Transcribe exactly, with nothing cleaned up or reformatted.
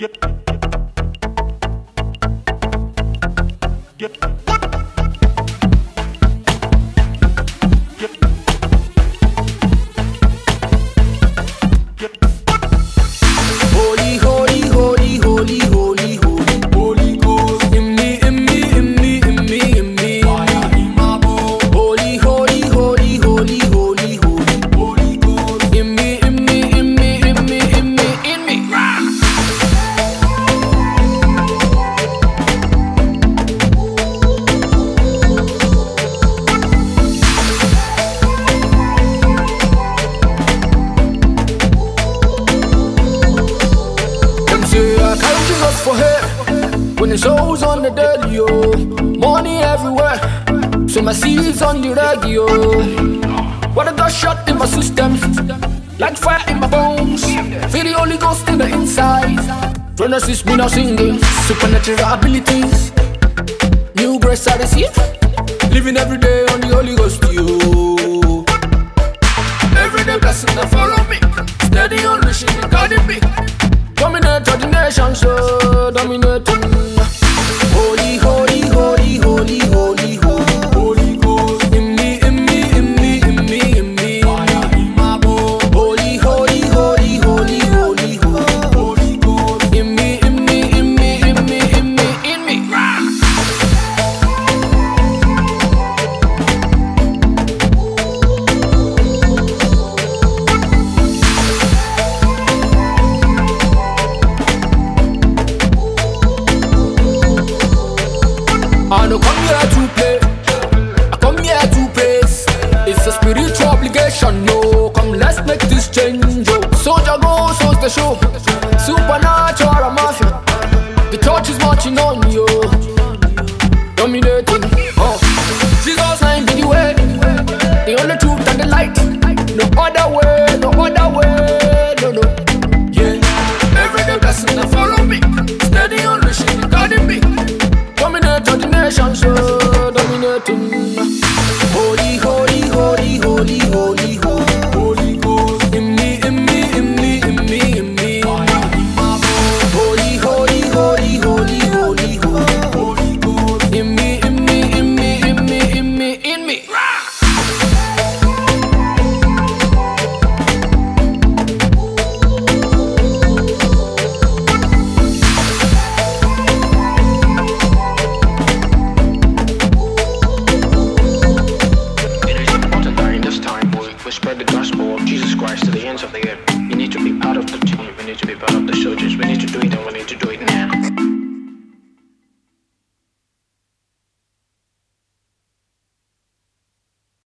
Holy, holy, holy, holy, holy, holy, Holy Ghost. In me, in me, in me, in me, in me. Fire in my bones. Holy, holy, holy, holy, holy, holy, Holy Ghost. In me, in me, in me, in me, in me, in me. Them say I carry Jesus for head when the show's on the daily, yo. Money everywhere, so my seeds on the radio. What I got shot in my system, like fire in my bones. Feel the Holy Ghost in the inside. Don't assist me now singing supernatural abilities. New grace I receive, living every day on the Holy Ghost, yo. Everyday blessing that follow me, steady on the shit guarding me. Dominate all the nation, so dominating. Holy, holy, holy, holy, holy, holy, Holy Ghost. In me, in me, in me, in me, in me. Fire in my bones. Holy, holy, holy, holy, holy, holy, Holy Ghost. In me, in me, in me, in me, in me, in me. I don't come here to play, I come here to praise. It's a spiritual obligation, no. Come, let's make this change, oh. Soldier goes, so's the show. Supernatural mafia, the church is marching on you, dominating. Oh, Jesus name be the way, the only truth and the light. No other way, no other way, no no. Yeah, everyday blessing that follow me, steady on the shit guarding me. Dominate all the nation, so dominating. Holy, holy, holy, holy, holy, holy, Holy Ghost. In me, in me, in me, in me, in me. Fire in my bones. Holy, holy, holy, holy, holy, holy, Holy Ghost. In me, in me, in me, in me, in me, in me. We spread the gospel of Jesus Christ to the ends of the earth. We need to be part of the team. We need to be part of the soldiers. We need to do it, and we need to do it now.